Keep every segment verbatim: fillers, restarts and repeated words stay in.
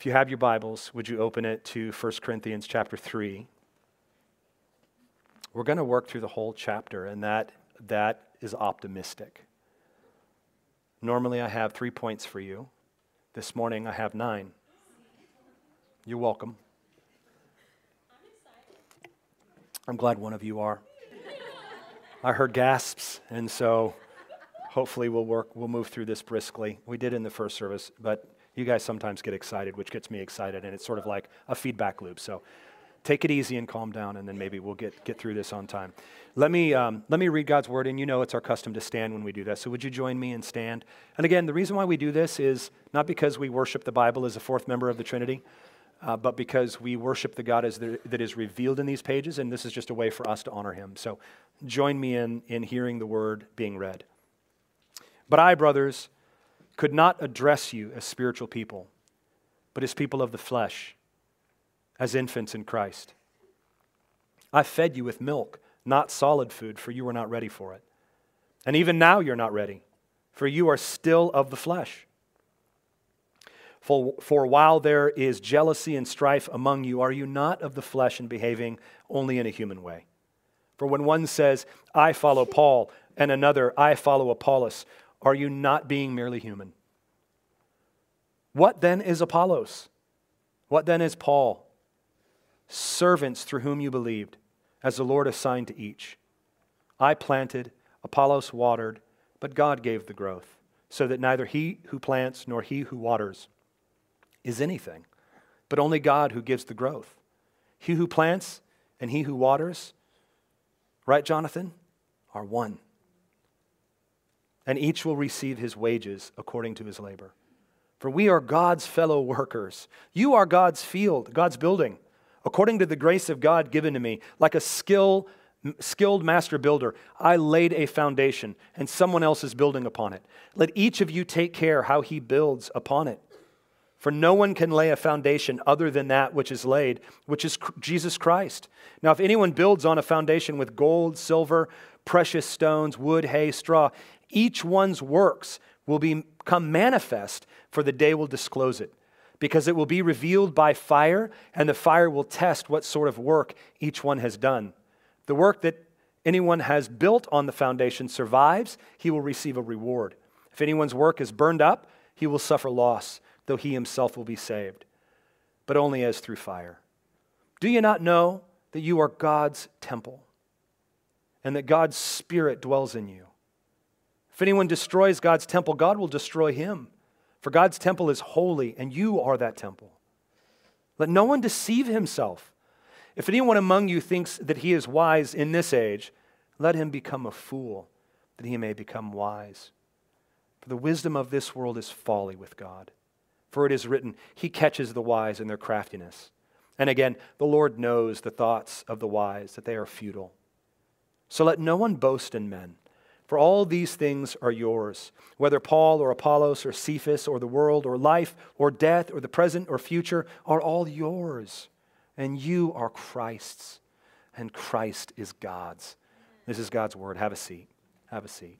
If you have your Bibles, would you open it to First Corinthians chapter three? We're going to work through the whole chapter, and that that is optimistic. Normally I have three points for you. This morning I have nine. You're welcome. I'm excited. I'm glad one of you are. I heard gasps, and so hopefully we'll work, we'll move through this briskly. We did in the first service, but you guys sometimes get excited, which gets me excited, and it's sort of like a feedback loop. So take it easy and calm down, and then maybe we'll get, get through this on time. Let me um, let me read God's word, and you know it's our custom to stand when we do that. So would you join me and stand? And again, the reason why we do this is not because we worship the Bible as a fourth member of the Trinity, uh, but because we worship the God as the, that is revealed in these pages, and this is just a way for us to honor him. So join me in, in hearing the word being read. But I, brothers, could not address you as spiritual people, but as people of the flesh, as infants in Christ. I fed you with milk, not solid food, for you were not ready for it. And even now you're not ready, for you are still of the flesh. For, for while there is jealousy and strife among you, are you not of the flesh and behaving only in a human way? For when one says, I follow Paul, and another, I follow Apollos, are you not being merely human? What then is Apollos? What then is Paul? Servants through whom you believed, as the Lord assigned to each. I planted, Apollos watered, but God gave the growth, so that neither he who plants nor he who waters is anything, but only God who gives the growth. He who plants and he who waters, right, Jonathan, are one. And each will receive his wages according to his labor. For we are God's fellow workers. You are God's field, God's building, according to the grace of God given to me. Like a skill, skilled master builder, I laid a foundation, and someone else is building upon it. Let each of you take care how he builds upon it. For no one can lay a foundation other than that which is laid, which is Jesus Christ. Now, if anyone builds on a foundation with gold, silver, precious stones, wood, hay, straw, each one's works will become manifest, for the day will disclose it, because it will be revealed by fire, and the fire will test what sort of work each one has done. The work that anyone has built on the foundation survives, he will receive a reward. If anyone's work is burned up, he will suffer loss, though he himself will be saved, but only as through fire. Do you not know that you are God's temple, and that God's Spirit dwells in you? If anyone destroys God's temple, God will destroy him. For God's temple is holy, and you are that temple. Let no one deceive himself. If anyone among you thinks that he is wise in this age, let him become a fool, that he may become wise. For the wisdom of this world is folly with God. For it is written, he catches the wise in their craftiness. And again, the Lord knows the thoughts of the wise, that they are futile. So let no one boast in men. For all these things are yours, whether Paul or Apollos or Cephas or the world or life or death or the present or future are all yours. And you are Christ's, and Christ is God's. This is God's word. Have a seat. Have a seat.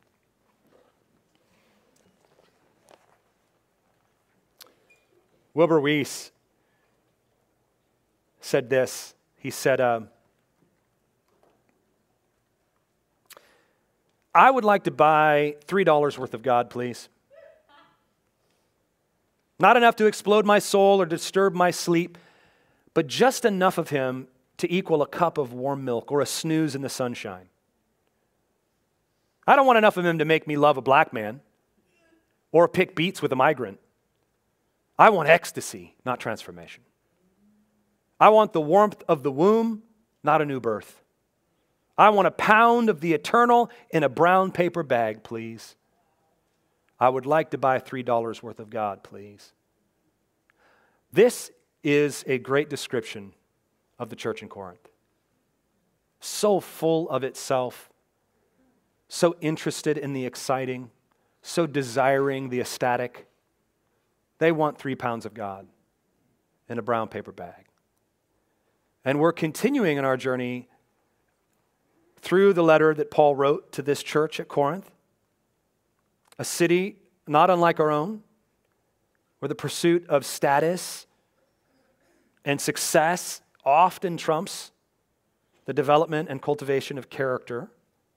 Wilbur Weiss said this. He said, um, I would like to buy three dollars worth of God, please. Not enough to explode my soul or disturb my sleep, but just enough of him to equal a cup of warm milk or a snooze in the sunshine. I don't want enough of him to make me love a black man or pick beets with a migrant. I want ecstasy, not transformation. I want the warmth of the womb, not a new birth. I want a pound of the eternal in a brown paper bag, please. I would like to buy three dollars worth of God, please. This is a great description of the church in Corinth. So full of itself, so interested in the exciting, so desiring the ecstatic. They want three pounds of God in a brown paper bag. And we're continuing in our journey through the letter that Paul wrote to this church at Corinth, a city not unlike our own, where the pursuit of status And success often trumps the development and cultivation of character.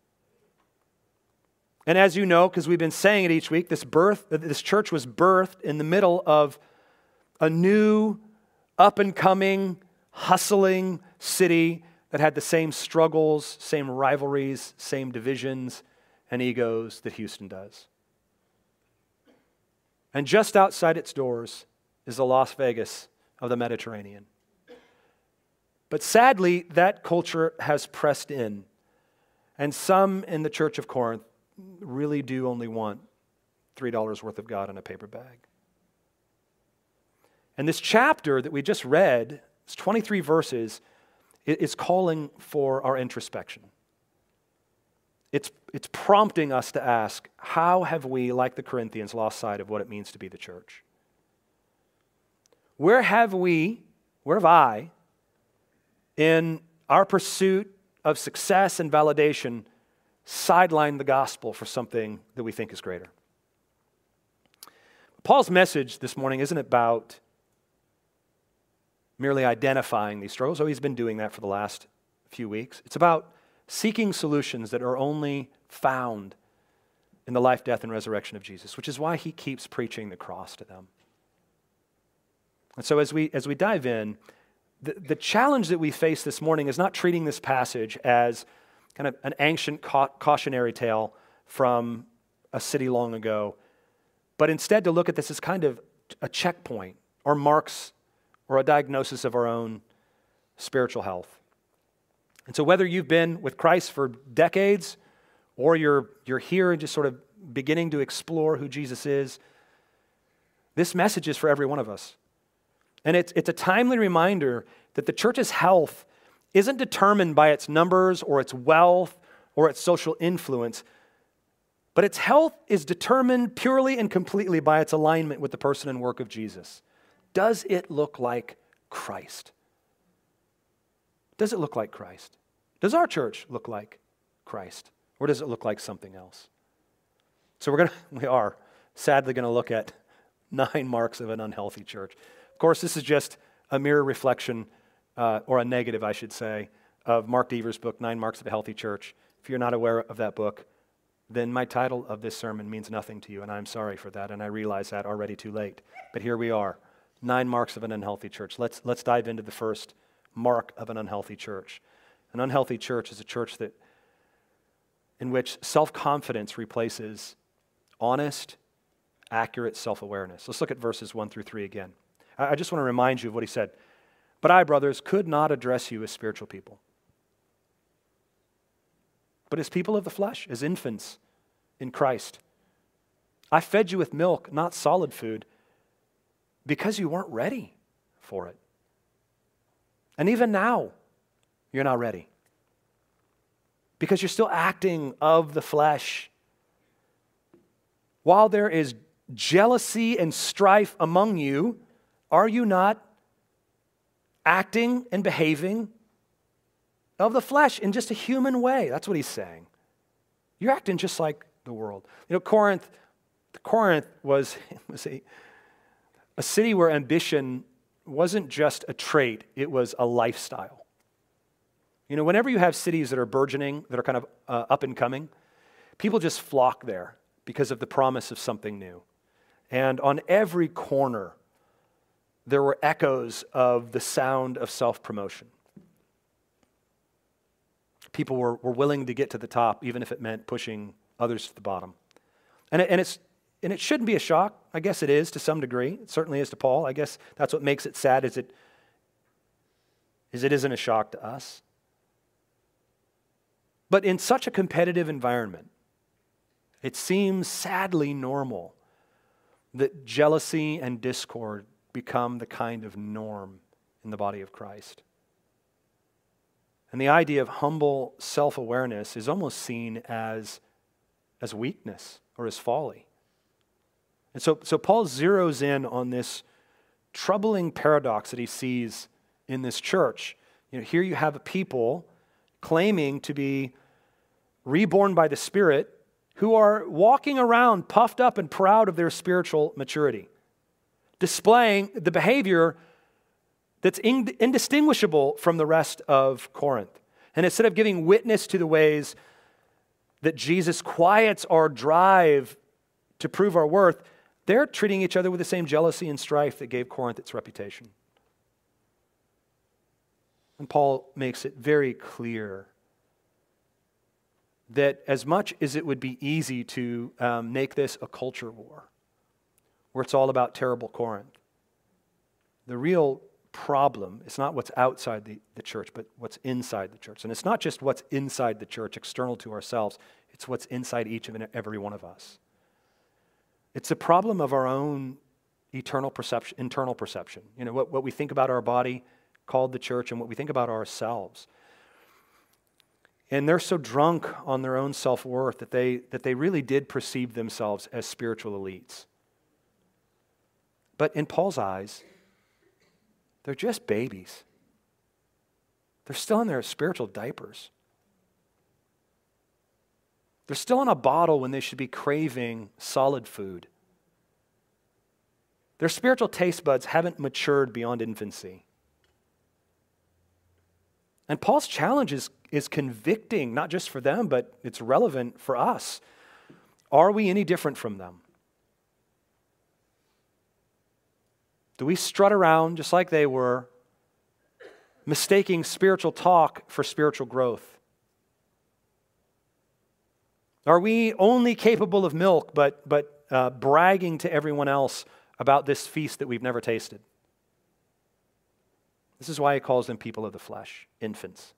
And as you know, because we've been saying it each week, this birth, this church was birthed in the middle of a new, up-and-coming, hustling city that had the same struggles, same rivalries, same divisions and egos that Houston does. And just outside its doors is the Las Vegas of the Mediterranean. But sadly, that culture has pressed in, and some in the Church of Corinth really do only want three dollars worth of God in a paper bag. And this chapter that we just read, it's twenty-three verses, is calling for our introspection. It's, it's prompting us to ask, how have we, like the Corinthians, lost sight of what it means to be the church? Where have we, where have I, in our pursuit of success and validation, sidelined the gospel for something that we think is greater? Paul's message this morning isn't about merely identifying these struggles, though he's been doing that for the last few weeks. It's about seeking solutions that are only found in the life, death, and resurrection of Jesus, which is why he keeps preaching the cross to them. And so as we as we dive in, the, the challenge that we face this morning is not treating this passage as kind of an ancient ca- cautionary tale from a city long ago, but instead to look at this as kind of a checkpoint or marks or a diagnosis of our own spiritual health. And so whether you've been with Christ for decades or you're, you're here and just sort of beginning to explore who Jesus is, this message is for every one of us. And it's, it's a timely reminder that the church's health isn't determined by its numbers or its wealth or its social influence, but its health is determined purely and completely by its alignment with the person and work of Jesus. Does it look like Christ? Does it look like Christ? Does our church look like Christ? Or does it look like something else? So we're going to, we are sadly going to look at nine marks of an unhealthy church. Of course, this is just a mere reflection, uh, or a negative, I should say, of Mark Dever's book, Nine Marks of a Healthy Church. If you're not aware of that book, then my title of this sermon means nothing to you, and I'm sorry for that, and I realize that already too late. But here we are, nine marks of an unhealthy church. Let's, let's dive into the first mark of an unhealthy church. An unhealthy church is a church that in which self-confidence replaces honest, accurate self-awareness. Let's look at verses one through three again. I just want to remind you of what he said. But I, brothers, could not address you as spiritual people, but as people of the flesh, as infants in Christ. I fed you with milk, not solid food, because you weren't ready for it. And even now, you're not ready, because you're still acting of the flesh. While there is jealousy and strife among you, are you not acting and behaving of the flesh in just a human way? That's what he's saying. You're acting just like the world. You know, Corinth, Corinth was, was a, a city where ambition wasn't just a trait, it was a lifestyle. You know, whenever you have cities that are burgeoning, that are kind of uh, up and coming, people just flock there because of the promise of something new. And on every corner, there were echoes of the sound of self-promotion. People were, were willing to get to the top, even if it meant pushing others to the bottom. And, it, and, it's, and it shouldn't be a shock. I guess it is to some degree. It certainly is to Paul. I guess that's what makes it sad, is it, is it isn't a shock to us. But in such a competitive environment, it seems sadly normal that jealousy and discord become the kind of norm in the body of Christ. And the idea of humble self-awareness is almost seen as, as weakness or as folly. And so, so Paul zeroes in on this troubling paradox that he sees in this church. You know, here you have a people claiming to be reborn by the Spirit who are walking around puffed up and proud of their spiritual maturity, displaying the behavior that's in- indistinguishable from the rest of Corinth. And instead of giving witness to the ways that Jesus quiets our drive to prove our worth, they're treating each other with the same jealousy and strife that gave Corinth its reputation. And Paul makes it very clear that as much as it would be easy to um, make this a culture war, where it's all about terrible Corinth, the real problem is not what's outside the, the church, but what's inside the church. And it's not just what's inside the church, external to ourselves, it's what's inside each and every one of us. It's a problem of our own eternal perception, internal perception. You know, what, what we think about our body, called the church, and what we think about ourselves. And they're so drunk on their own self-worth that they, that they really did perceive themselves as spiritual elites. But in Paul's eyes, they're just babies. They're still in their spiritual diapers. They're still in a bottle when they should be craving solid food. Their spiritual taste buds haven't matured beyond infancy. And Paul's challenge is, is convicting, not just for them, but it's relevant for us. Are we any different from them? Do we strut around just like they were, mistaking spiritual talk for spiritual growth? Are we only capable of milk, but, but uh, bragging to everyone else about this feast that we've never tasted? This is why he calls them people of the flesh, infants.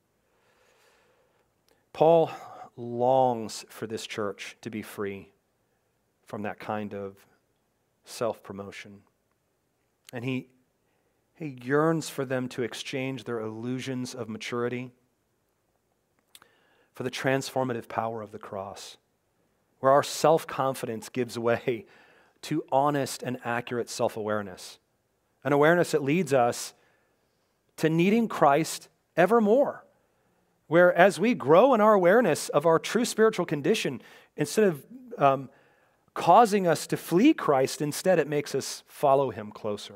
Paul longs for this church to be free from that kind of self-promotion. And he, he yearns for them to exchange their illusions of maturity for the transformative power of the cross, where our self-confidence gives way to honest and accurate self-awareness, an awareness that leads us to needing Christ ever more, where as we grow in our awareness of our true spiritual condition, instead of um, causing us to flee Christ, instead it makes us follow him closer.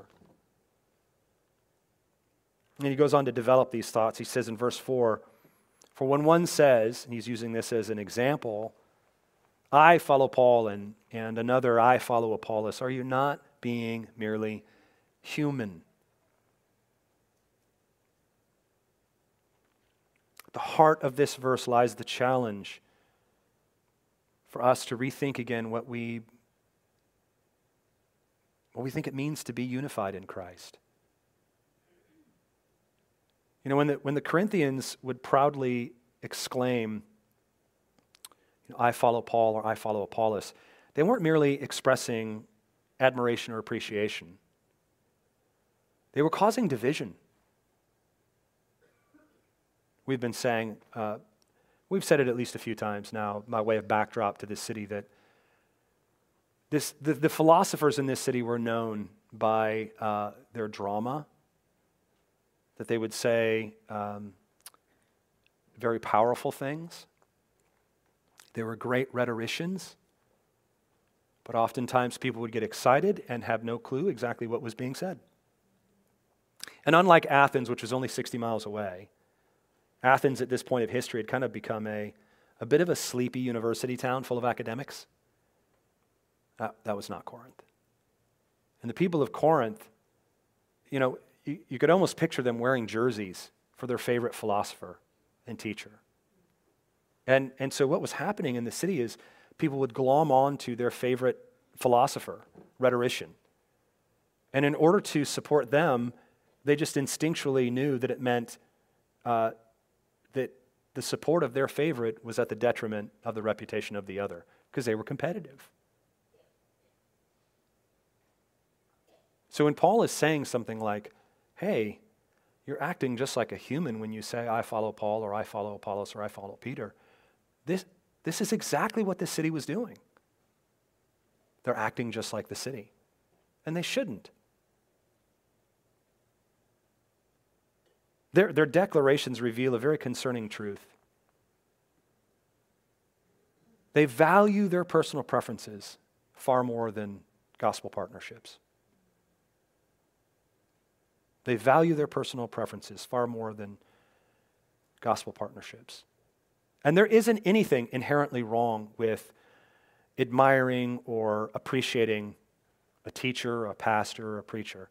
And he goes on to develop these thoughts. He says in verse four, for when one says, and he's using this as an example, I follow Paul and, and another, I follow Apollos, are you not being merely human? At the heart of this verse lies the challenge for us to rethink again what we, what we think it means to be unified in Christ. You know, when the, when the Corinthians would proudly exclaim, you know, I follow Paul or I follow Apollos, they weren't merely expressing admiration or appreciation. They were causing division. We've been saying, uh, we've said it at least a few times now, by way of backdrop to this city, that this the, the philosophers in this city were known by uh, their drama, that they would say um, very powerful things. They were great rhetoricians, but oftentimes people would get excited and have no clue exactly what was being said. And unlike Athens, which was only sixty miles away, Athens at this point of history had kind of become a, a bit of a sleepy university town full of academics. That, that was not Corinth. And the people of Corinth, you know, you, you could almost picture them wearing jerseys for their favorite philosopher and teacher. And, and so what was happening in the city is people would glom on to their favorite philosopher, rhetorician. And in order to support them, they just instinctually knew that it meant uh, that the support of their favorite was at the detriment of the reputation of the other, because they were competitive. So when Paul is saying something like, hey, you're acting just like a human when you say, I follow Paul, or I follow Apollos, or I follow Peter, this, this is exactly what the city was doing. They're acting just like the city, and they shouldn't. Their, their declarations reveal a very concerning truth. They value their personal preferences far more than gospel partnerships. They value their personal preferences far more than gospel partnerships. And there isn't anything inherently wrong with admiring or appreciating a teacher, a pastor, a preacher.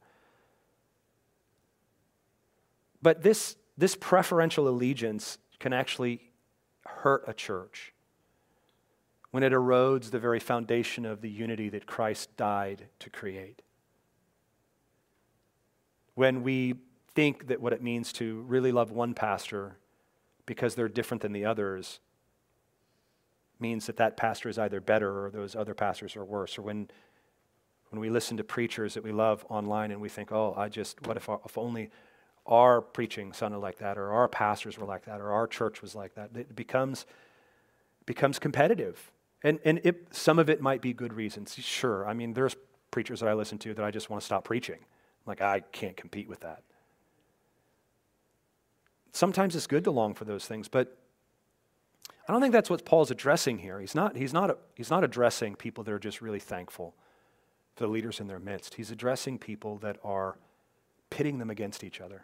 But this, this preferential allegiance can actually hurt a church when it erodes the very foundation of the unity that Christ died to create. When we think that what it means to really love one pastor because they're different than the others means that that pastor is either better or those other pastors are worse. Or when when we listen to preachers that we love online and we think, oh, I just, what if, if only our preaching sounded like that, or our pastors were like that, or our church was like that. It becomes, becomes competitive. And, and it, some of it might be good reasons. Sure, I mean, there's preachers that I listen to that I just want to stop preaching. Like, I can't compete with that. Sometimes it's good to long for those things, but I don't think that's what Paul's addressing here. He's not, he's not, he's not addressing people that are just really thankful for the leaders in their midst. He's addressing people that are pitting them against each other.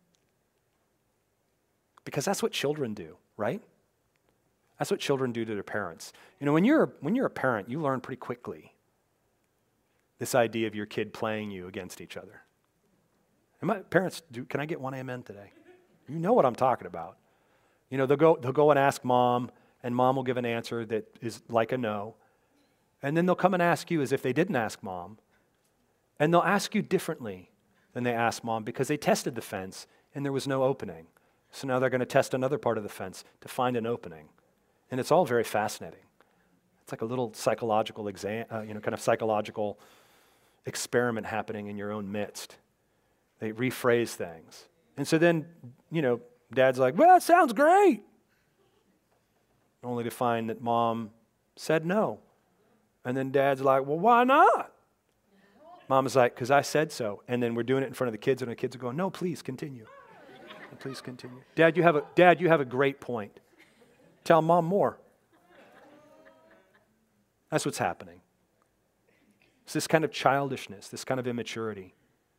Because that's what children do, right? That's what children do to their parents. You know, when you're, when you're a parent, you learn pretty quickly this idea of your kid playing you against each other. And my parents, do, can I get one amen today? You know what I'm talking about. You know, they'll go, they'll go and ask mom, and mom will give an answer that is like a no. And then they'll come and ask you as if they didn't ask mom. And they'll ask you differently than they asked mom because they tested the fence and there was no opening. So now they're going to test another part of the fence to find an opening. And it's all very fascinating. It's like a little psychological exam, uh, you know, kind of psychological experiment happening in your own midst. They rephrase things. And so then, you know, dad's like, well, that sounds great. Only to find that mom said no. And then dad's like, well, why not? Mom's like, because I said so. And then we're doing it in front of the kids, and the kids are going, no, please continue. Please continue. Dad, you have a Dad, you have a great point. Tell mom more. That's what's happening. It's this kind of childishness, this kind of immaturity.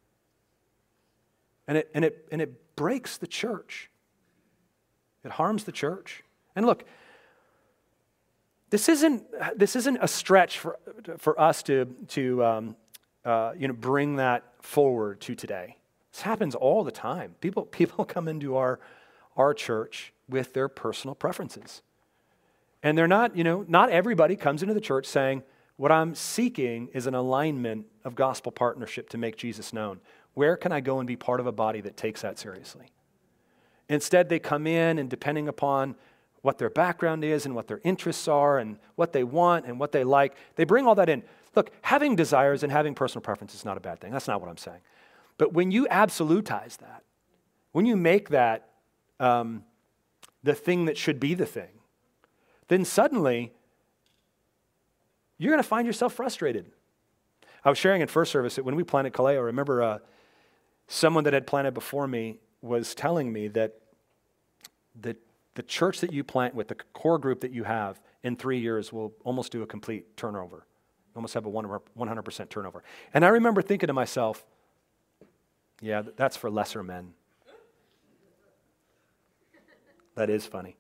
And it and it and it breaks the church. It harms the church. And look, this isn't this isn't a stretch for for us to to um, uh, you know bring that forward to today. This happens all the time. People people come into our our church with their personal preferences, and they're not you know not everybody comes into the church saying, what I'm seeking is an alignment of gospel partnership to make Jesus known. Where can I go and be part of a body that takes that seriously? Instead, they come in, and depending upon what their background is and what their interests are and what they want and what they like, they bring all that in. Look, having desires and having personal preferences is not a bad thing. That's not what I'm saying. But when you absolutize that, when you make that um, the thing that should be the thing, then suddenly you're going to find yourself frustrated. I was sharing in first service that when we planted Kaleo, I remember uh, someone that had planted before me was telling me that the, the church that you plant with, the core group that you have, in three years will almost do a complete turnover. Almost have a one hundred percent turnover. And I remember thinking to myself, yeah, that's for lesser men. That is funny.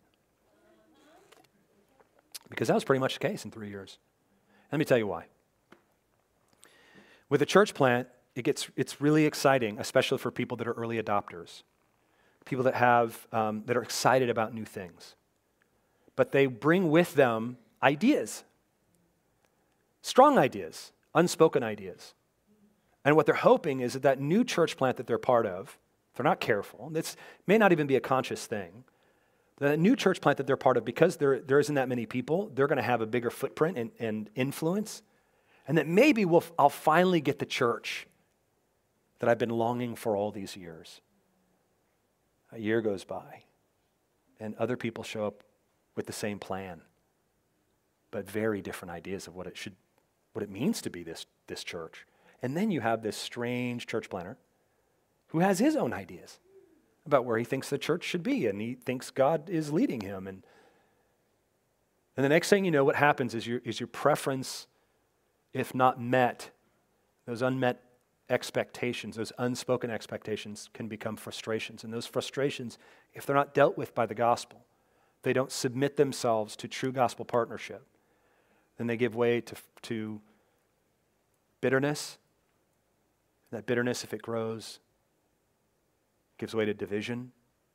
Because that was pretty much the case in three years. Let me tell you why. With a church plant, it gets it's really exciting, especially for people that are early adopters, people that have um, that are excited about new things. But they bring with them ideas, strong ideas, unspoken ideas. And what they're hoping is that that new church plant that they're part of, if they're not careful, this may not even be a conscious thing, the new church plant that they're part of, because there, there isn't that many people, they're going to have a bigger footprint and, and influence. And that maybe we'll, I'll finally get the church that I've been longing for all these years. A year goes by, and other people show up with the same plan, but very different ideas of what it should, what it means to be this, this church. And then you have this strange church planter who has his own ideas about where he thinks the church should be, and he thinks God is leading him. And, and the next thing you know, what happens is your, is your preference, if not met, those unmet expectations, those unspoken expectations can become frustrations. And those frustrations, if they're not dealt with by the gospel, they don't submit themselves to true gospel partnership, then they give way to, to bitterness. That bitterness, if it grows, gives way to division.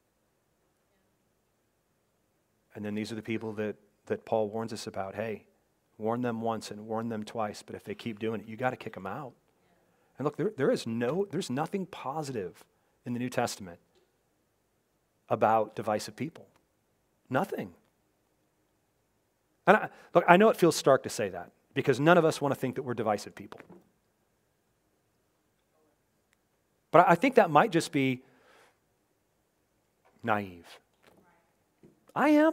And then these are the people that, that Paul warns us about. Hey, warn them once and warn them twice, but if they keep doing it, you got to kick them out. And look, there, there is no, there's nothing positive in the New Testament about divisive people. Nothing. And I, look, I know it feels stark to say that because none of us want to think that we're divisive people. But I think that might just be naive. I am.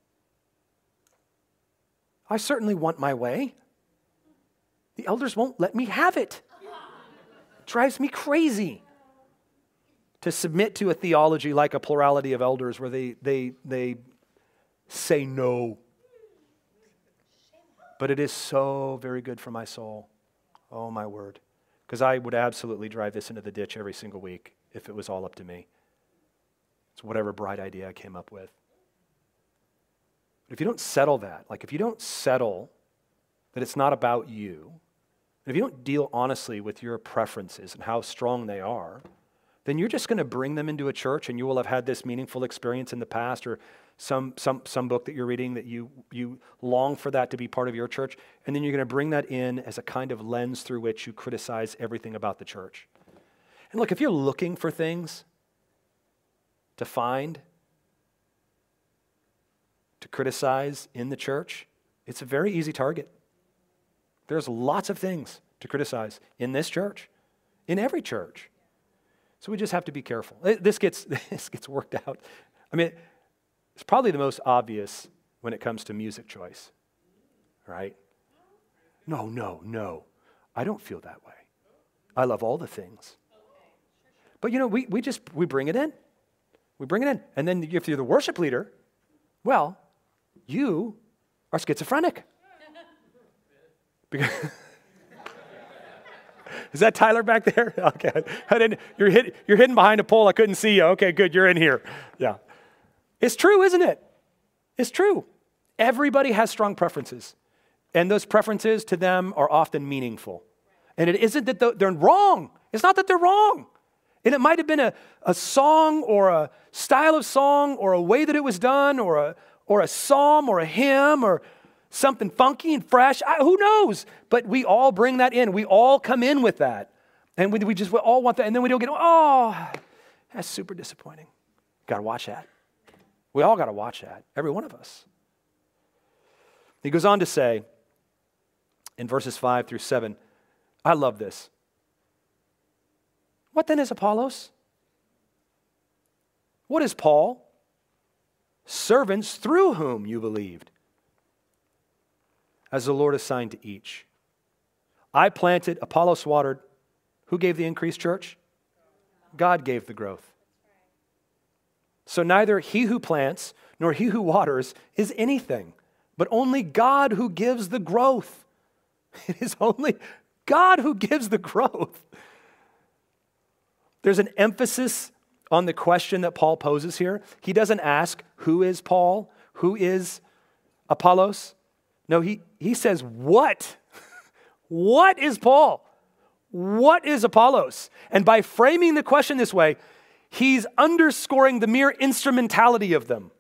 I certainly want my way. The elders won't let me have it. It drives me crazy to submit to a theology like a plurality of elders where they, they, they say no. But it is so very good for my soul. Oh, my word. Because I would absolutely drive this into the ditch every single week if it was all up to me. It's whatever bright idea I came up with. But if you don't settle that, like if you don't settle that it's not about you, and if you don't deal honestly with your preferences and how strong they are, then you're just going to bring them into a church and you will have had this meaningful experience in the past or some some some book that you're reading that you you long for that to be part of your church, and then you're going to bring that in as a kind of lens through which you criticize everything about the church. And look, if you're looking for things to find, to criticize in the church, it's a very easy target. There's lots of things to criticize in this church, in every church. So we just have to be careful. This gets this gets worked out. I mean, it's probably the most obvious when it comes to music choice, right? No, no, no. I don't feel that way. I love all the things. But you know, we we just, we bring it in. We bring it in. And then if you're the worship leader, well, you are schizophrenic. Because is that Tyler back there? Okay. I didn't, you're, hid, you're hidden behind a pole. I couldn't see you. Okay, good. You're in here. Yeah. It's true, isn't it? It's true. Everybody has strong preferences. And those preferences to them are often meaningful. And it isn't that they're wrong. It's not that they're wrong. And it might have been a, a song or a style of song or a way that it was done or a, or a psalm or a hymn or something funky and fresh. I, who knows? But we all bring that in. We all come in with that. And we, we just we all want that. And then we don't get, oh, that's super disappointing. Got to watch that. We all got to watch that. Every one of us. He goes on to say in verses five through seven, I love this. What then is Apollos? What is Paul? Servants through whom you believed, as the Lord assigned to each. I planted, Apollos watered. Who gave the increase, church? God gave the growth. So neither he who plants nor he who waters is anything, but only God who gives the growth. It is only God who gives the growth. There's an emphasis on the question that Paul poses here. He doesn't ask, who is Paul? Who is Apollos? No, he, he says, what? What is Paul? What is Apollos? And by framing the question this way, he's underscoring the mere instrumentality of them.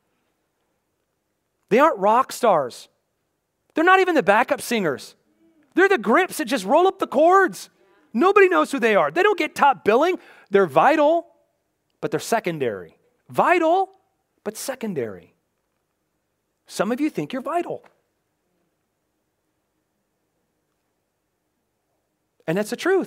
They aren't rock stars. They're not even the backup singers. They're the grips that just roll up the chords. Nobody knows who they are. They don't get top billing. They're vital, but they're secondary. Vital, but secondary. Some of you think you're vital. And that's the truth.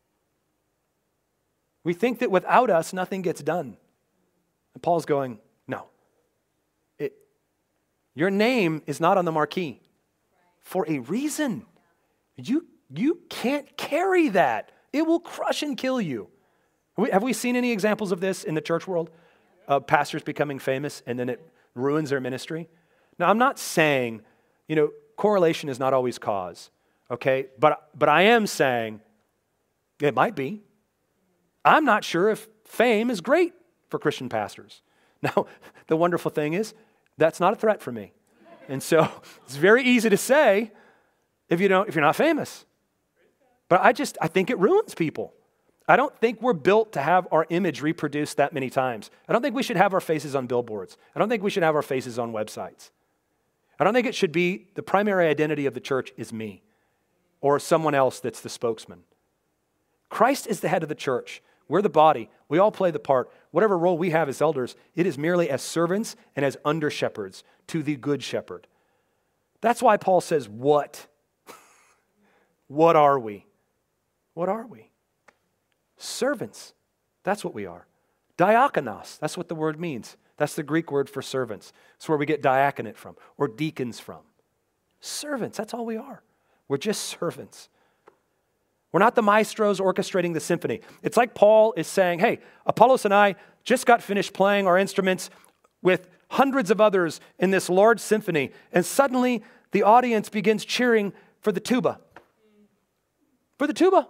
We think that without us, nothing gets done. And Paul's going, no. It, your name is not on the marquee for a reason. You, you can't carry that. It will crush and kill you. Have we, have we seen any examples of this in the church world? Uh, pastors becoming famous and then it ruins their ministry? Now, I'm not saying, you know, correlation is not always cause, okay? But, but I am saying It might be. I'm not sure if fame is great for Christian pastors. Now, the wonderful thing is, that's not a threat for me. And so it's very easy to say if you don't, if you're not famous. But I just, I think it ruins people. I don't think we're built to have our image reproduced that many times. I don't think we should have our faces on billboards. I don't think we should have our faces on websites. I don't think it should be the primary identity of the church is me or someone else that's the spokesman. Christ is the head of the church. We're the body. We all play the part. Whatever role we have as elders, it is merely as servants and as under-shepherds to the good shepherd. That's why Paul says, what? What are we? What are we? Servants. That's what we are. Diakonos. That's what the word means. That's the Greek word for servants. It's where we get diaconate from, or deacons from. Servants. That's all we are. We're just servants. We're not the maestros orchestrating the symphony. It's like Paul is saying, hey, Apollos and I just got finished playing our instruments with hundreds of others in this large symphony, and suddenly the audience begins cheering for the tuba. For the tuba.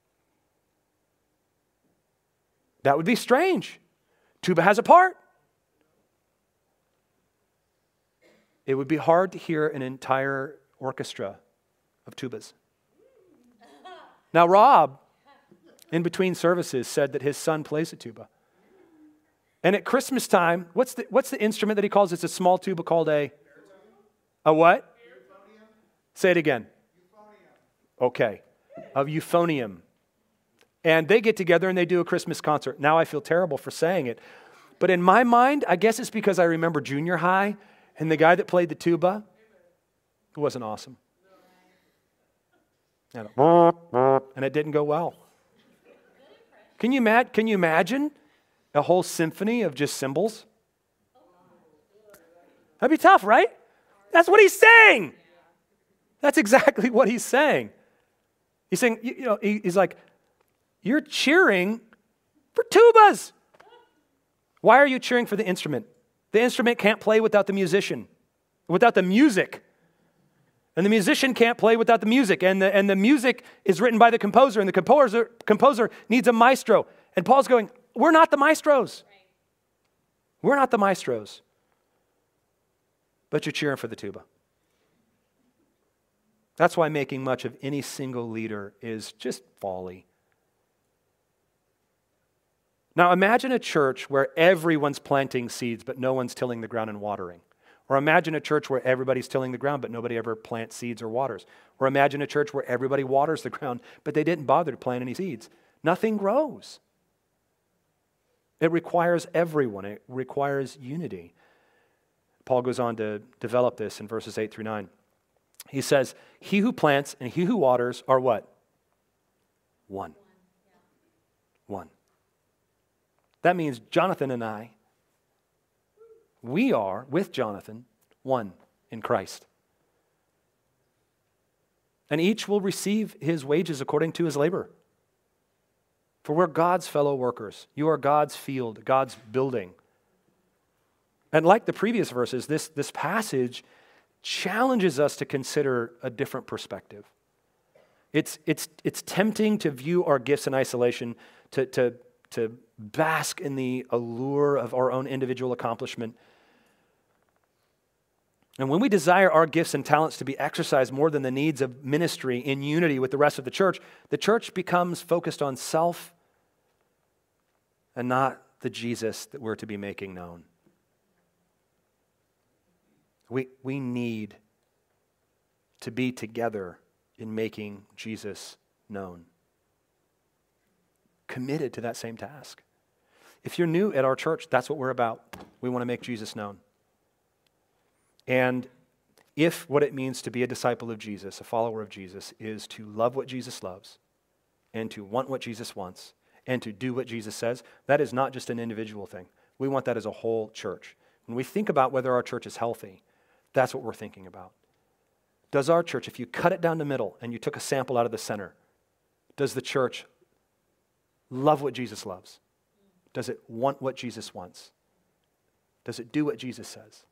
That would be strange. Tuba has a part. It would be hard to hear an entire orchestra of tubas. Now, Rob, in between services, said that his son plays a tuba. And at Christmas time, what's the, what's the instrument that he calls? It's a small tuba called a... A what? Euphonium. Say it again. Euphonium. Okay. A euphonium. And they get together and they do a Christmas concert. Now I feel terrible for saying it. But in my mind, I guess it's because I remember junior high and the guy that played the tuba, it wasn't awesome. And it didn't go well. Can you, ma- can you imagine a whole symphony of just cymbals? That'd be tough, right? That's what he's saying. That's exactly what he's saying. He's saying, you know, he's like, you're cheering for tubas. Why are you cheering for the instrument? The instrument can't play without the musician, without the music. And the musician can't play without the music. And the, and the music is written by the composer, and the composer, composer needs a maestro. And Paul's going, we're not the maestros. We're not the maestros. But you're cheering for the tuba. That's why making much of any single leader is just folly. Now imagine a church where everyone's planting seeds, but no one's tilling the ground and watering. Or imagine a church where everybody's tilling the ground, but nobody ever plants seeds or waters. Or imagine a church where everybody waters the ground, but they didn't bother to plant any seeds. Nothing grows. It requires everyone. It requires unity. Paul goes on to develop this in verses eight through nine. He says, he who plants and he who waters are what? One. One. That means Jonathan and I, we are, with Jonathan, one in Christ. And each will receive his wages according to his labor. For we're God's fellow workers. You are God's field, God's building. And like the previous verses, this, this passage challenges us to consider a different perspective. It's, it's, it's tempting to view our gifts in isolation, to, to, to bask in the allure of our own individual accomplishment. And when we desire our gifts and talents to be exercised more than the needs of ministry in unity with the rest of the church, the church becomes focused on self and not the Jesus that we're to be making known. We, we need to be together in making Jesus known. Committed to that same task. If you're new at our church, that's what we're about. We want to make Jesus known. And if what it means to be a disciple of Jesus, a follower of Jesus, is to love what Jesus loves and to want what Jesus wants and to do what Jesus says, that is not just an individual thing. We want that as a whole church. When we think about whether our church is healthy, that's what we're thinking about. Does our church, if you cut it down the middle and you took a sample out of the center, does the church love what Jesus loves? Does it want what Jesus wants? Does it do what Jesus says?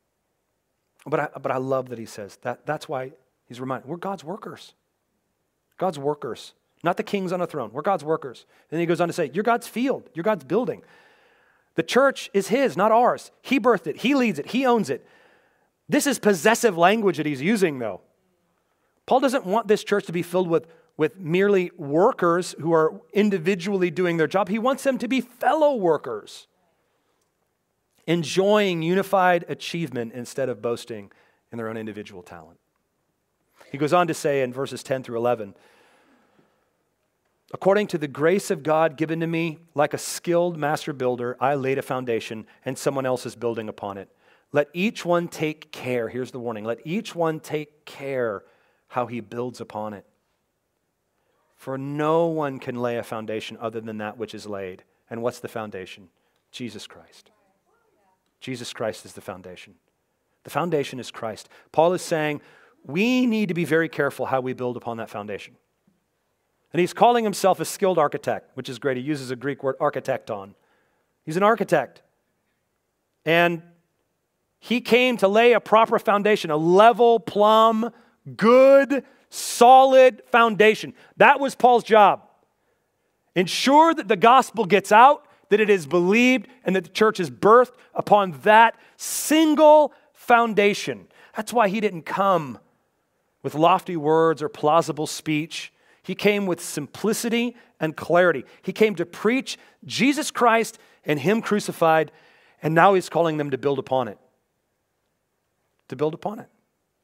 But I, but I love that he says that. That's why he's reminded, we're God's workers. God's workers, not the kings on a throne. We're God's workers. And then he goes on to say, you're God's field. You're God's building. The church is his, not ours. He birthed it. He leads it. He owns it. This is possessive language that he's using, though. Paul doesn't want this church to be filled with, with merely workers who are individually doing their job. He wants them to be fellow workers, enjoying unified achievement instead of boasting in their own individual talent. He goes on to say in verses ten through eleven, according to the grace of God given to me, like a skilled master builder, I laid a foundation and someone else is building upon it. Let each one take care. Here's the warning. Let each one take care how he builds upon it. For no one can lay a foundation other than that which is laid. And what's the foundation? Jesus Christ. Jesus Christ is the foundation. The foundation is Christ. Paul is saying we need to be very careful how we build upon that foundation. And he's calling himself a skilled architect, which is great. He uses a Greek word, architecton. He's an architect. And he came to lay a proper foundation, a level, plumb, good, solid foundation. That was Paul's job. Ensure that the gospel gets out, that it is believed, and that the church is birthed upon that single foundation. That's why he didn't come with lofty words or plausible speech. He came with simplicity and clarity. He came to preach Jesus Christ and him crucified, and now he's calling them to build upon it. To build upon it.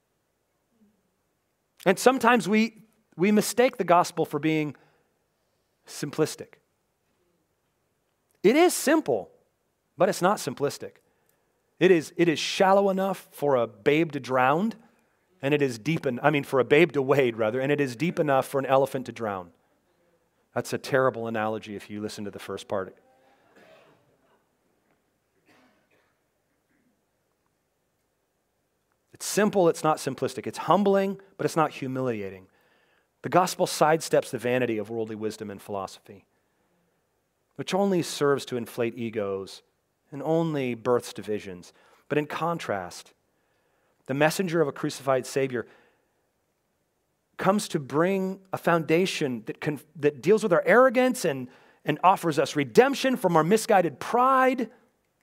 And sometimes we, we mistake the gospel for being simplistic. It is simple, but it's not simplistic. It is, it is shallow enough for a babe to drown, and it is deep, en- I mean for a babe to wade rather, and it is deep enough for an elephant to drown. That's a terrible analogy if you listen to the first part. It's simple, it's not simplistic. It's humbling, but it's not humiliating. The gospel sidesteps the vanity of worldly wisdom and philosophy, which only serves to inflate egos and only births divisions. But in contrast, the messenger of a crucified Savior comes to bring a foundation that, can, that deals with our arrogance and, and offers us redemption from our misguided pride.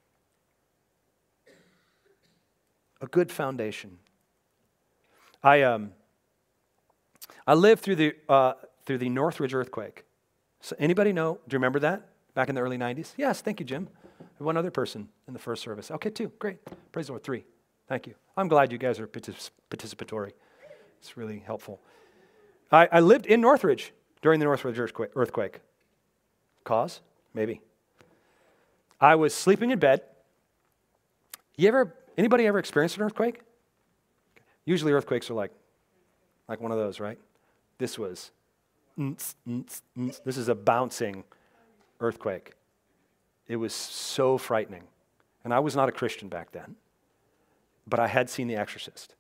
A good foundation. I um, I lived through the uh, through the Northridge earthquake. So anybody know? Do you remember that back in the early nineties? Yes, thank you, Jim. One other person in the first service. Okay, two, great. Praise the Lord. Three. Thank you. I'm glad you guys are particip- participatory. It's really helpful. I, I lived in Northridge during the Northridge earthquake. earthquake. Cause? Maybe. I was sleeping in bed. You ever? Anybody ever experienced an earthquake? Usually earthquakes are like, like one of those, right? This was, this is a bouncing earthquake. It was so frightening. And I was not a Christian back then, but I had seen The Exorcist.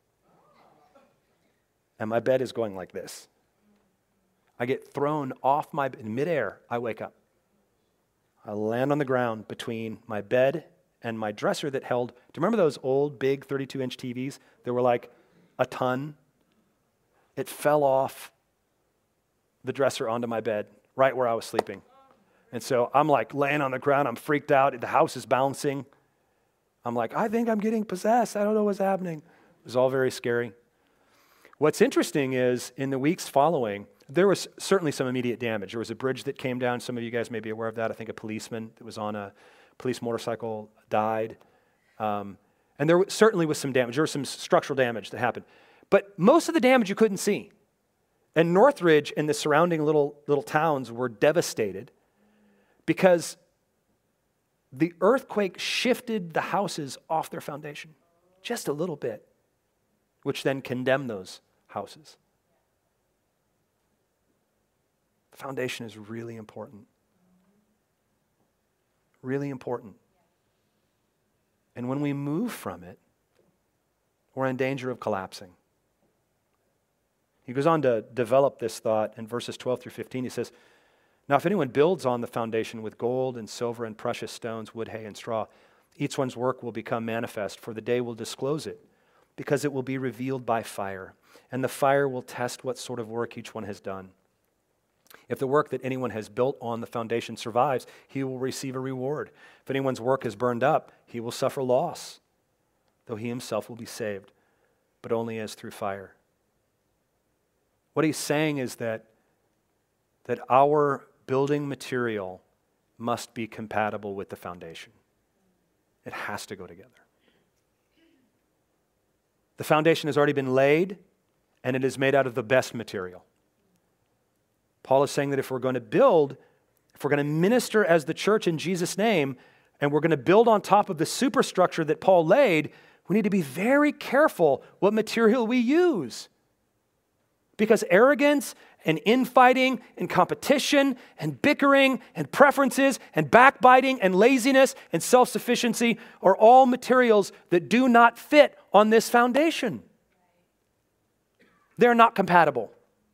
And my bed is going like this. I get thrown off my bed, in midair, I wake up. I land on the ground between my bed and my dresser that held, do you remember those old big thirty-two inch T Vs? They were like a ton. It fell off the dresser onto my bed, right where I was sleeping. And so I'm like laying on the ground, I'm freaked out, the house is bouncing. I'm like, I think I'm getting possessed, I don't know what's happening. It was all very scary. What's interesting is, in the weeks following, there was certainly some immediate damage. There was a bridge that came down, some of you guys may be aware of that. I think a policeman that was on a police motorcycle died. Um, and there certainly was some damage. There was some structural damage that happened. But most of the damage you couldn't see. And Northridge and the surrounding little, little towns were devastated because the earthquake shifted the houses off their foundation just a little bit, which then condemned those houses. The foundation is really important. Really important. And when we move from it, we're in danger of collapsing. He goes on to develop this thought in verses twelve through fifteen. He says, now if anyone builds on the foundation with gold and silver and precious stones, wood, hay, and straw, each one's work will become manifest, for the day will disclose it, because it will be revealed by fire. And the fire will test what sort of work each one has done. If the work that anyone has built on the foundation survives, he will receive a reward. If anyone's work is burned up, he will suffer loss, though he himself will be saved, but only as through fire. What he's saying is that, that our building material must be compatible with the foundation. It has to go together. The foundation has already been laid, and it is made out of the best material. Paul is saying that if we're going to build, if we're going to minister as the church in Jesus' name, and we're going to build on top of the superstructure that Paul laid, we need to be very careful what material we use. Because arrogance and infighting and competition and bickering and preferences and backbiting and laziness and self-sufficiency are all materials that do not fit on this foundation. They're not compatible.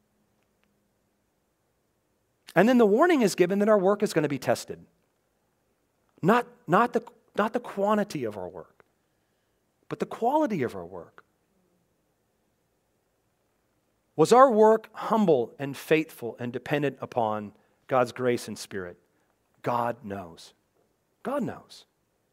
And then the warning is given that our work is going to be tested. Not, not, the, not the quantity of our work, but the quality of our work. Was our work humble and faithful and dependent upon God's grace and Spirit? God knows. God knows.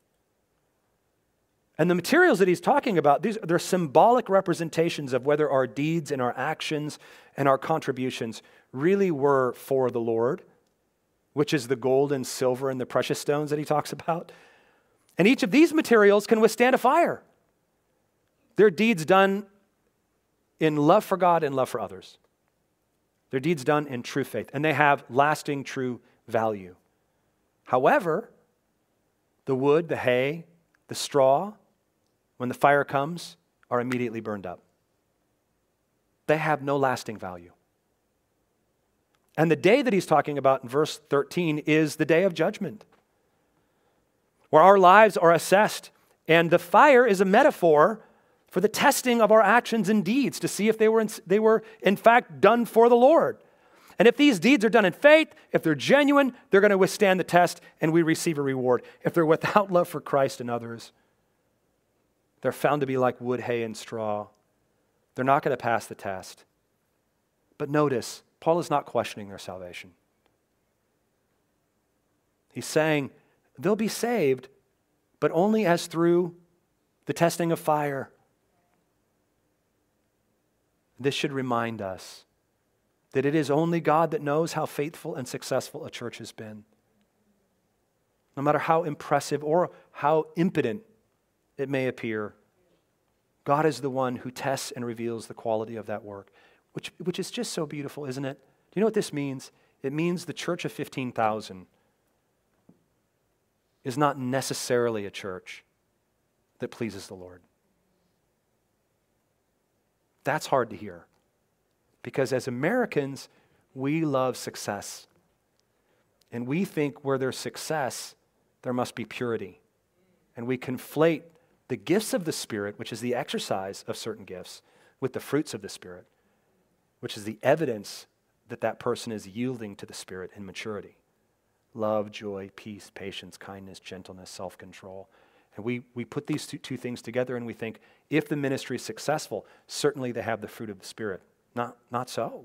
And the materials that he's talking about, these, they're symbolic representations of whether our deeds and our actions and our contributions really were for the Lord, which is the gold and silver and the precious stones that he talks about. And each of these materials can withstand a fire. They're deeds done in love for God and love for others. They're deeds done in true faith, and they have lasting true value. However, the wood, the hay, the straw, when the fire comes, are immediately burned up. They have no lasting value. And the day that he's talking about in verse thirteen is the day of judgment, where our lives are assessed, and the fire is a metaphor for the testing of our actions and deeds to see if they were in, they were in fact done for the Lord. And if these deeds are done in faith, if they're genuine, they're going to withstand the test and we receive a reward. If they're without love for Christ and others, they're found to be like wood, hay, and straw. They're not going to pass the test. But notice, Paul is not questioning their salvation. He's saying they'll be saved, but only as through the testing of fire. This should remind us that it is only God that knows how faithful and successful a church has been. No matter how impressive or how impotent it may appear, God is the one who tests and reveals the quality of that work, which, which is just so beautiful, isn't it? Do you know what this means? It means the church of fifteen thousand is not necessarily a church that pleases the Lord. That's hard to hear, because as Americans, we love success. And we think where there's success, there must be purity. And we conflate the gifts of the Spirit, which is the exercise of certain gifts, with the fruits of the Spirit, which is the evidence that that person is yielding to the Spirit in maturity. Love, joy, peace, patience, kindness, gentleness, self-control. And we, we put these two, two things together and we think, if the ministry is successful, certainly they have the fruit of the Spirit. Not, not so.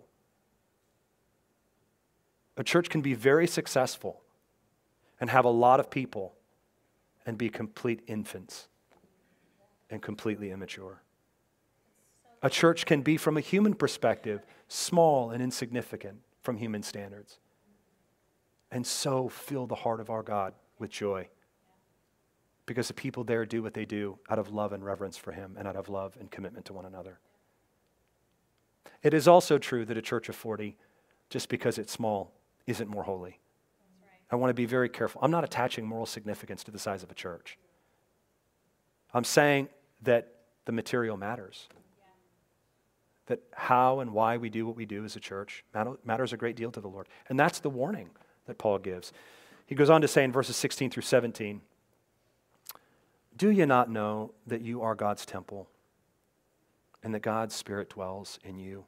A church can be very successful and have a lot of people and be complete infants and completely immature. A church can be, from a human perspective, small and insignificant from human standards, and so fill the heart of our God with joy, because the people there do what they do out of love and reverence for Him and out of love and commitment to one another. It is also true that a church of forty, just because it's small, isn't more holy. That's right. I want to be very careful. I'm not attaching moral significance to the size of a church. I'm saying that the material matters. Yeah. That how and why we do what we do as a church matters a great deal to the Lord. And that's the warning that Paul gives. He goes on to say in verses sixteen through seventeen, "Do you not know that you are God's temple and that God's Spirit dwells in you?"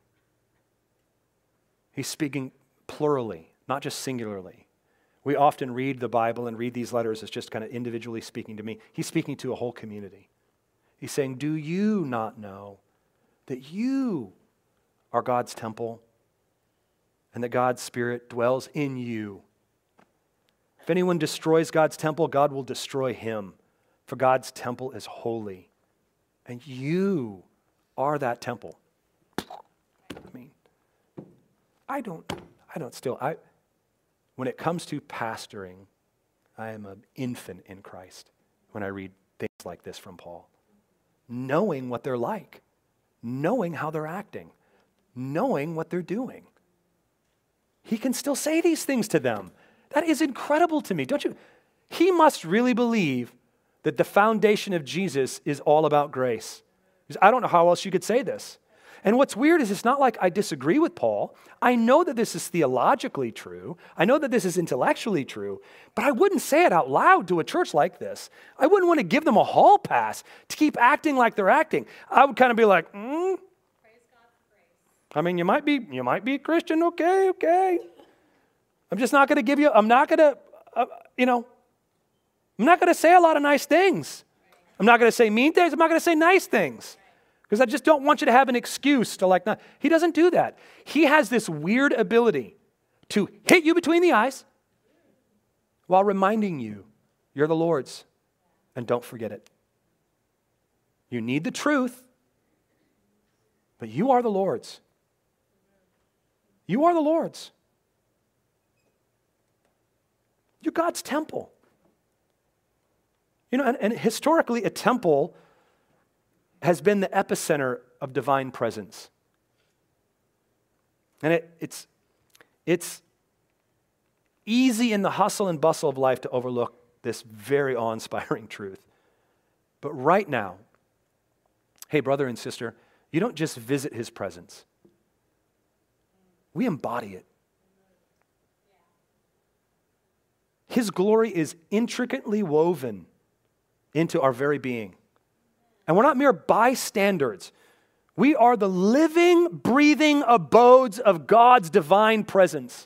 He's speaking plurally, not just singularly. We often read the Bible and read these letters as just kind of individually speaking to me. He's speaking to a whole community. He's saying, do you not know that you are God's temple and that God's Spirit dwells in you. If anyone destroys God's temple, God will destroy him, for God's temple is holy, and you are that temple. I mean, I don't, I don't still, I, when it comes to pastoring, I am an infant in Christ when I read things like this from Paul. Knowing what they're like, knowing how they're acting, knowing what they're doing. He can still say these things to them. That is incredible to me, don't you? He must really believe that the foundation of Jesus is all about grace. Because I don't know how else you could say this. And what's weird is it's not like I disagree with Paul. I know that this is theologically true. I know that this is intellectually true, but I wouldn't say it out loud to a church like this. I wouldn't want to give them a hall pass to keep acting like they're acting. I would kind of be like, hmm. Praise God for grace. I mean, you might be, you might be a Christian, okay, okay. I'm just not going to give you, I'm not going to, uh, you know, I'm not going to say a lot of nice things. I'm not going to say mean things. I'm not going to say nice things. Because I just don't want you to have an excuse to like not. He doesn't do that. He has this weird ability to hit you between the eyes while reminding you you're the Lord's. And don't forget it. You need the truth, but you are the Lord's. You are the Lord's. You're God's temple. You know, and, and historically, a temple has been the epicenter of divine presence. And it, it's, it's easy in the hustle and bustle of life to overlook this very awe-inspiring truth. But right now, hey, brother and sister, you don't just visit his presence. We embody it. His glory is intricately woven into our very being. And we're not mere bystanders. We are the living, breathing abodes of God's divine presence.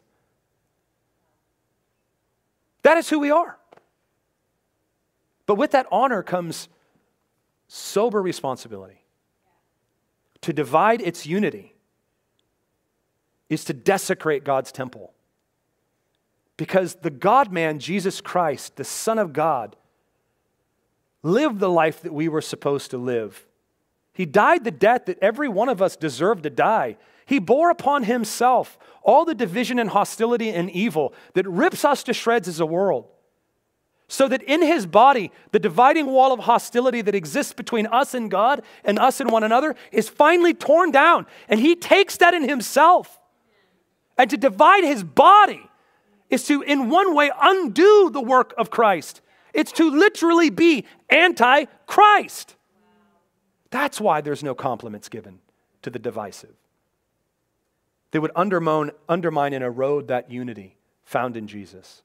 That is who we are. But with that honor comes sober responsibility. To divide its unity is to desecrate God's temple. Because the God-man, Jesus Christ, the Son of God, lived the life that we were supposed to live. He died the death that every one of us deserved to die. He bore upon himself all the division and hostility and evil that rips us to shreds as a world. So that in his body, the dividing wall of hostility that exists between us and God and us and one another is finally torn down. And he takes that in himself. And to divide his body is to, in one way, undo the work of Christ. It's to literally be anti-Christ. That's why there's no compliments given to the divisive. They would undermine, undermine and erode that unity found in Jesus.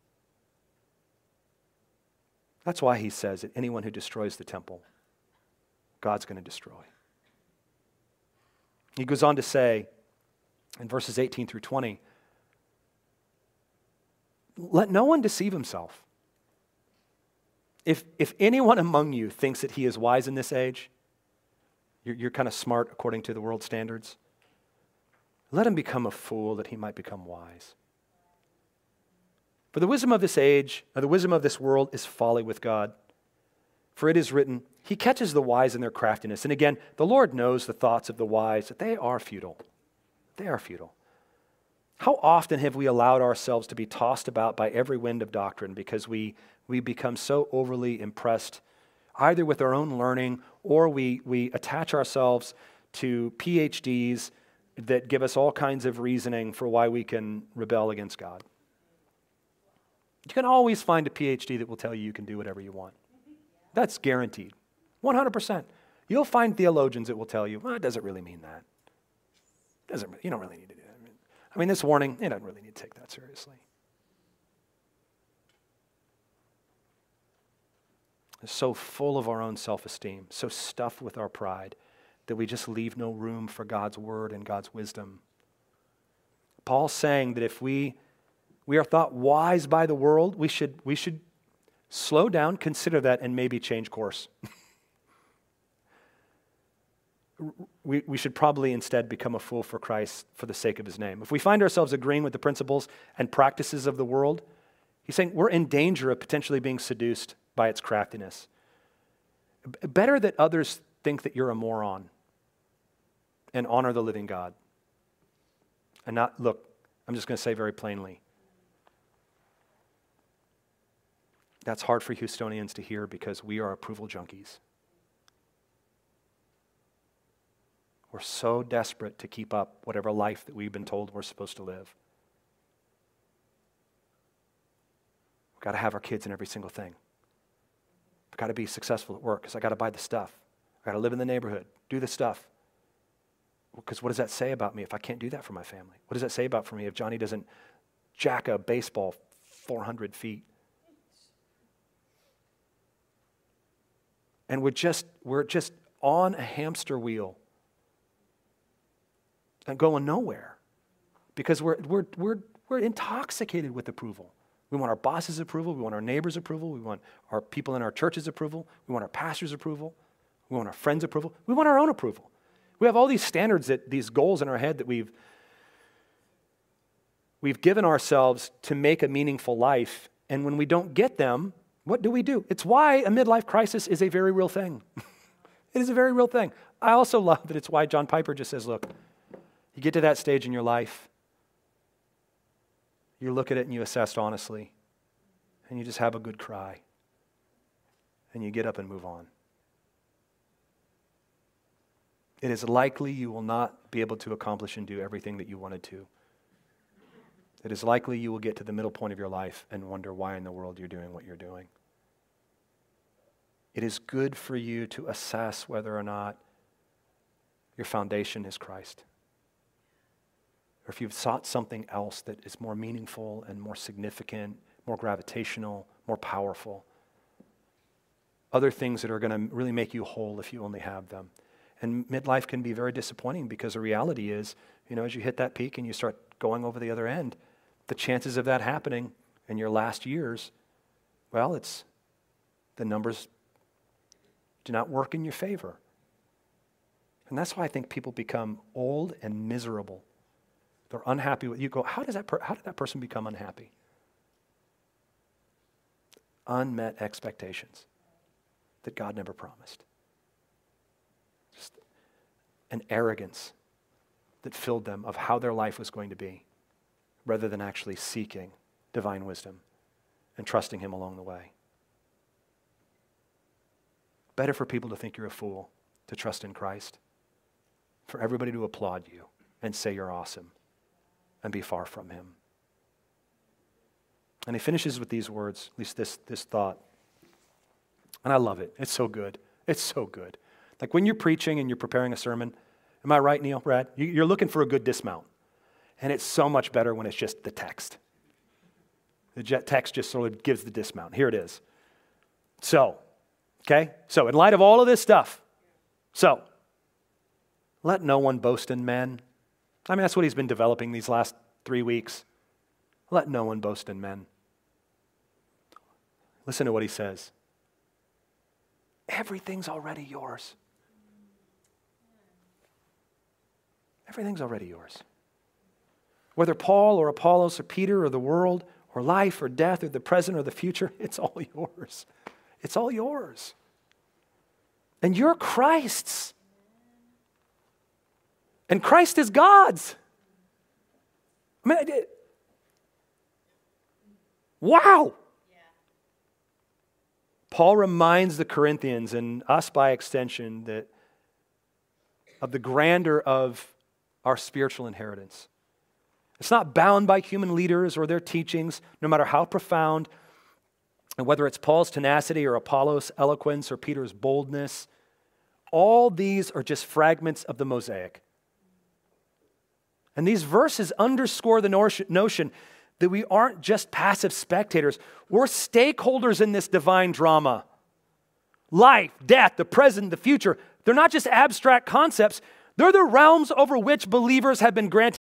That's why he says that anyone who destroys the temple, God's going to destroy. He goes on to say in verses eighteen through twenty, let no one deceive himself. If, if anyone among you thinks that he is wise in this age, you're, you're kind of smart according to the world standards, let him become a fool that he might become wise. For the wisdom of this age, or the wisdom of this world is folly with God. For it is written, he catches the wise in their craftiness. And again, the Lord knows the thoughts of the wise, that they are futile. They are futile. How often have we allowed ourselves to be tossed about by every wind of doctrine because we, we become so overly impressed either with our own learning or we, we attach ourselves to P H Ds that give us all kinds of reasoning for why we can rebel against God. You can always find a P H D that will tell you you can do whatever you want. That's guaranteed. one hundred percent. You'll find theologians that will tell you, well, it doesn't really mean that. It doesn't, you don't really need to do that. I mean, this warning, you don't really need to take that seriously. It's so full of our own self-esteem, so stuffed with our pride, that we just leave no room for God's word and God's wisdom. Paul's saying that if we, we are thought wise by the world, we should, we should slow down, consider that, and maybe change course. we, we should probably instead become a fool for Christ for the sake of his name. If we find ourselves agreeing with the principles and practices of the world, he's saying we're in danger of potentially being seduced by its craftiness. B- better that others think that you're a moron and honor the living God. And not, look, I'm just going to say very plainly, that's hard for Houstonians to hear because we are approval junkies. We're so desperate to keep up whatever life that we've been told we're supposed to live. We've got to have our kids in every single thing. I've got to be successful at work because I got to buy the stuff. I've got to live in the neighborhood, do the stuff. Because what does that say about me if I can't do that for my family? What does that say about for me if Johnny doesn't jack a baseball four hundred feet? And we're just, we're just on a hamster wheel and going nowhere because we're, we're, we're, we're intoxicated with approval. We want our boss's approval. We want our neighbor's approval. We want our people in our church's approval. We want our pastor's approval. We want our friends' approval. We want our own approval. We have all these standards, that these goals in our head that we've, we've given ourselves to make a meaningful life. And when we don't get them, what do we do? It's why a midlife crisis is a very real thing. It is a very real thing. I also love that it's why John Piper just says, look, you get to that stage in your life, you look at it and you assess honestly, and you just have a good cry, and you get up and move on. It is likely you will not be able to accomplish and do everything that you wanted to. It is likely you will get to the middle point of your life and wonder why in the world you're doing what you're doing. It is good for you to assess whether or not your foundation is Christ. Or if you've sought something else that is more meaningful and more significant, more gravitational, more powerful. Other things that are going to really make you whole if you only have them. And midlife can be very disappointing because the reality is, you know, as you hit that peak and you start going over the other end, the chances of that happening in your last years, well, it's, the numbers do not work in your favor. And that's why I think people become old and miserable. They're unhappy with you. Go, how does that per- how did that person become unhappy? Unmet expectations that God never promised. Just an arrogance that filled them of how their life was going to be, rather than actually seeking divine wisdom and trusting him along the way. Better for people to think you're a fool to trust in Christ, for everybody to applaud you and say you're awesome, and be far from him. And he finishes with these words, at least this, this thought. And I love it. It's so good. It's so good. Like when you're preaching and you're preparing a sermon, am I right, Neil, Brad? You're looking for a good dismount. And it's so much better when it's just the text. The text just sort of gives the dismount. Here it is. So, okay? So in light of all of this stuff, so, let no one boast in men. I mean, that's what he's been developing these last three weeks. Let no one boast in men. Listen to what he says. Everything's already yours. Everything's already yours. Whether Paul or Apollos or Peter or the world or life or death or the present or the future, it's all yours. It's all yours. And you're Christ's. And Christ is God's. I mean, I did. Wow. Yeah. Paul reminds the Corinthians, and us by extension, that of the grandeur of our spiritual inheritance. It's not bound by human leaders or their teachings, no matter how profound, and whether it's Paul's tenacity or Apollos' eloquence or Peter's boldness. All these are just fragments of the mosaic. And these verses underscore the notion that we aren't just passive spectators. We're stakeholders in this divine drama. Life, death, the present, the future. They're not just abstract concepts. They're the realms over which believers have been granted